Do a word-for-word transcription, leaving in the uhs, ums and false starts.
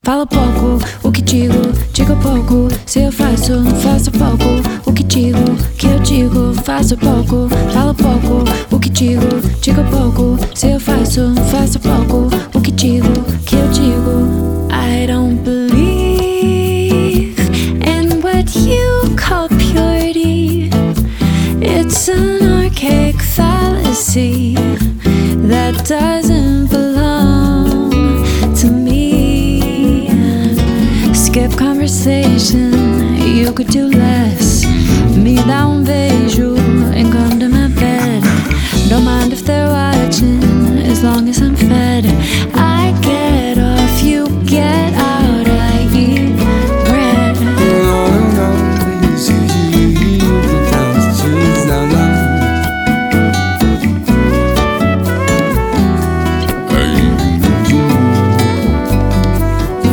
falo pouco, o que digo, digo pouco. Se eu faço, faço pouco, o que digo, que eu digo, faço pouco. Falo pouco, o que digo, digo pouco. Se eu faço, faço pouco, o que digo, que eu digo. I don't believe in what you call purity. It's an archaic fallacy that doesn't belong to me. Skip conversation, you could do less. Me dá um beijo and come to my bed. Don't mind if they're watching, as long